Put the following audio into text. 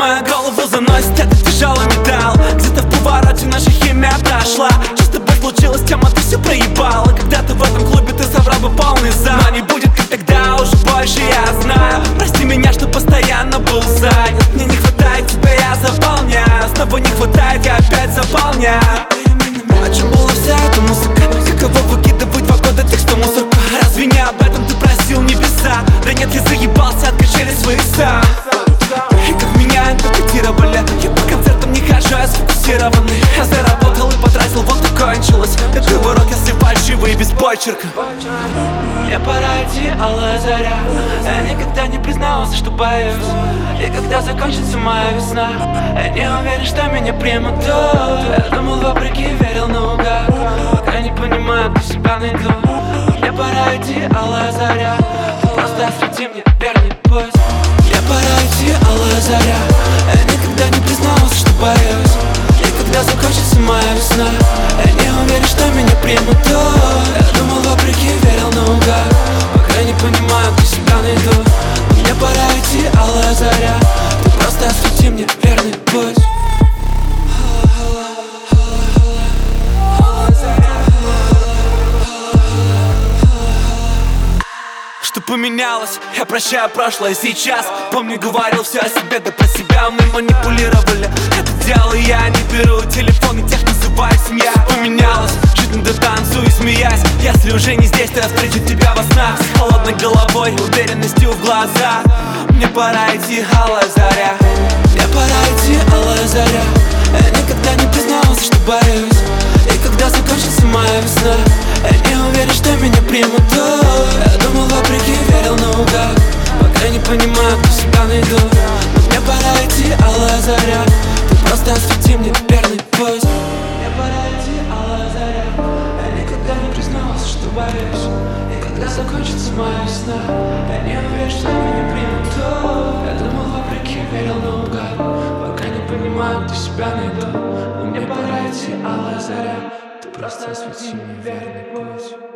Мою голову заносит этот тяжелый металл. Где-то в повороте наша химия прошла. Что с тобой случилось, тема, ты все проебала. Когда-то в этом клубе ты собрал бы полный зал. Но не будет как тогда, уже больше я знаю. Прости меня, что постоянно был занят. Мне не хватает тебя, я заполняю. Снова не хватает, я опять заполняю. О чем была вся эта музыка? Каково выкидывать 2 года текста мусорку? Разве не об этом ты просил небеса? Да нет, я заебался от качели своих сам. И как меня интерпретировали. Я по концертам не хожу, я сфокусированный. Я заработал и потратил, вот и кончилось. Такой урок, если фальшивый и без почерка. Мне пора идти, алая заря. Я никогда не признавался, что боюсь. И когда закончится моя весна, я не уверен, что меня примут тут. Я думал вопреки, верил наугад. Пока не понимаю, где себя найду. Мне пора идти, алая заря. Ты просто освети мне верный путь. Мне пора идти, алая заря. Я никогда не признавался, что боюсь. И когда закончится моя весна, я не уверен, что меня примут тут. Я думал вопреки, верил наугад. Пока не понимаю, где себя найду. Мне пора идти, алая заря. Ты просто освети мне верный путь. Что поменялось? Я прощаю прошлое сейчас. Помню, говорил все о себе, да про себя мы манипулировали. Это делал я, не беру телефон и тех называю семья. Поменялось, жить надо танцую, смеясь. Если уже не здесь, то я встречу тебя во снах. С холодной головой, уверенностью в глазах. Мне пора идти, алая заря. Мне пора идти, алая заря. Я никогда не признавался, что боюсь. И когда закончится моя весна, я не уверен, что меня примут тут. Я думал вопреки, верил наугад. Пока не понимаю, где себя найду. Но мне пора идти, алая заря. Ты просто освети мне верный путь. Мне пора идти, алая заря. Я никогда не признавался, что боюсь. И когда закончится моя весна, я не уверен, что меня примут тут. Я думал вопреки, верил наугад. Пока не понимаю, где себя найду. Но мне пора идти, алая заря. Ты просто освети мне верный путь.